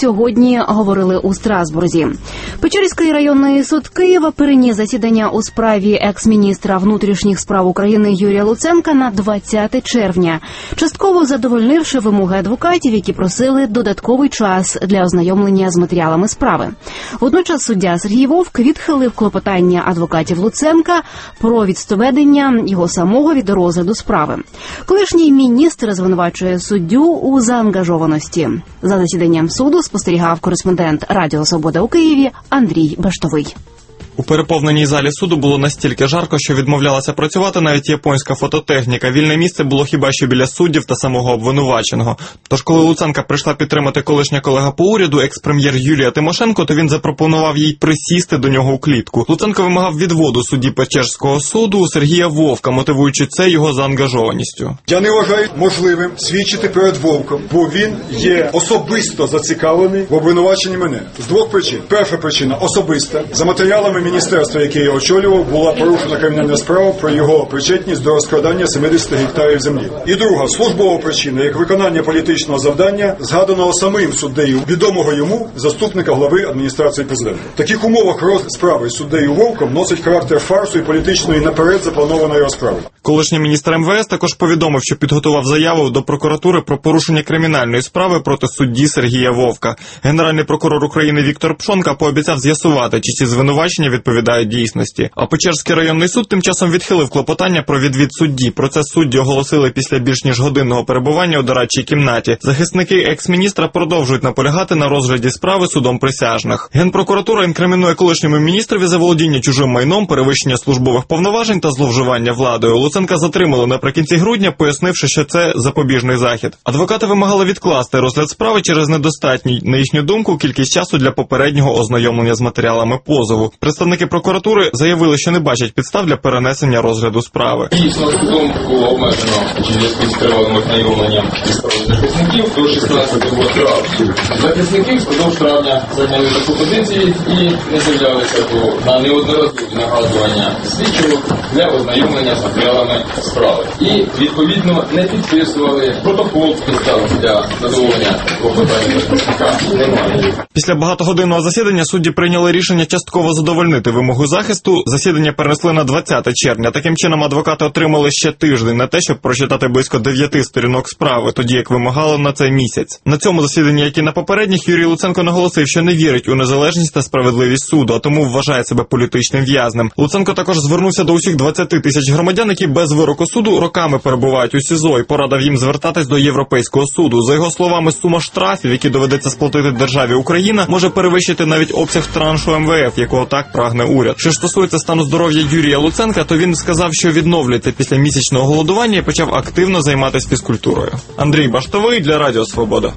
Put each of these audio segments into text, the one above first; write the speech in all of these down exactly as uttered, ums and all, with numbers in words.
сьогодні говорили у Страсбурзі. Печерський районний суд Києва переніс засідання у справі екс-міністра внутрішніх справ України Юрія Луценка на двадцяте червня, частково задовольнивши вимоги адвокатів, які просили додатковий час для ознайомлення з матеріалами справи. Водночас суддя Сергій Вовк відхилив клопотання адвокатів Луценка про відстоведення його самого від розгляду справи. Колишній міністр звинувачує суддю у заангажованості. За засіданням суду спостерігав кореспондент Радіо Свобода у Києві Андрій Баштовий. У переповненій залі суду було настільки жарко, що відмовлялася працювати навіть японська фототехніка. Вільне місце було хіба що біля суддів та самого обвинуваченого. Тож, коли Луценка прийшла підтримати колишня колега по уряду, екс-прем'єр Юлія Тимошенко, то він запропонував їй присісти до нього у клітку. Луценко вимагав відводу судді Печерського суду Сергія Вовка, мотивуючи це його заангажованістю. Я не вважаю можливим свідчити перед Вовком, бо він є особисто зацікавлений в обвинуваченні мене. З двох причин. Перша причина – особиста. За матеріалами міністерства, яке я очолював, була порушена кримінальна справа про його причетність до розкрадання сімдесят гектарів землі. І друга, службова причина, як виконання політичного завдання, згаданого самим суддею, відомого йому заступника глави адміністрації президента. В таких умовах розгляд справи з суддею Вовком носить характер фарсу і політичної наперед запланованої розправи. Колишній міністр ем ве ес також повідомив, що підготував заяву до прокуратури про порушення кримінальної справи проти судді Сергія Вовка. Генеральний прокурор України Віктор Пшонка пообіцяв з'ясувати, чи ці звинувачення відповідають дійсності. А Печерський районний суд тим часом відхилив клопотання про відвід судді. Про це судді оголосили після більш ніж годинного перебування у дорадчій кімнаті. Захисники екс-міністра продовжують наполягати на розгляді справи судом присяжних. Генпрокуратура інкримінує колишньому міністрові заволодіння чужим майном, перевищення службових повноважень та зловживання владою. Луценка затримали наприкінці грудня, пояснивши, що це запобіжний захід. Адвокати вимагали відкласти розгляд справи через недостатній, на їхню думку, кількість часу для попереднього ознайомлення з матеріалами позову. Представники прокуратури заявили, що не бачать підстав для перенесення розгляду справи. Дійсно, судом було обмежено зв'язку з тривалим ознайомленням із справою захисників до шістнадцятого травня. Захисники впродовж травня зайняли таку позицію і не з'являлися на неодноразові нагадування слідчого для ознайомлення з матеріалами справи. І, відповідно, не підписували протокол підстав для задоволення клопотання захисника. Немає. Після багатогодинного засідання судді прийняли рішення частково задовольнити вимогу захисту. Засідання перенесли на двадцяте червня. Таким чином, адвокати отримали ще тиждень на те, щоб прочитати близько дев'яти сторінок справи, тоді як вимагали на це місяць. На цьому засіданні, як і на попередніх, Юрій Луценко наголосив, що не вірить у незалежність та справедливість суду, а тому вважає себе політичним в'язнем. Луценко також звернувся до усіх двадцяти тисяч громадян, які без вироку суду роками перебувають у СІЗО, і порадив їм звертатись до Європейського суду. За його словами, сума штрафів, які доведеться сплатити державі Україна, може перевищити навіть обсяг траншу ем ве еф, якого так прагне уряд. Що стосується стану здоров'я Юрія Луценка, то він сказав, що відновлюється після місячного голодування і почав активно займатися фізкультурою. Андрій Баштовий для Радіо Свобода.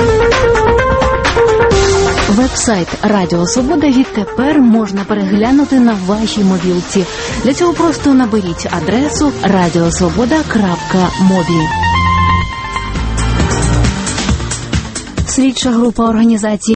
Веб-сайт Радіо Свобода відтепер можна переглянути на вашій мобілці. Для цього просто наберіть адресу радіосвобода крапка мобі. Слідча група організації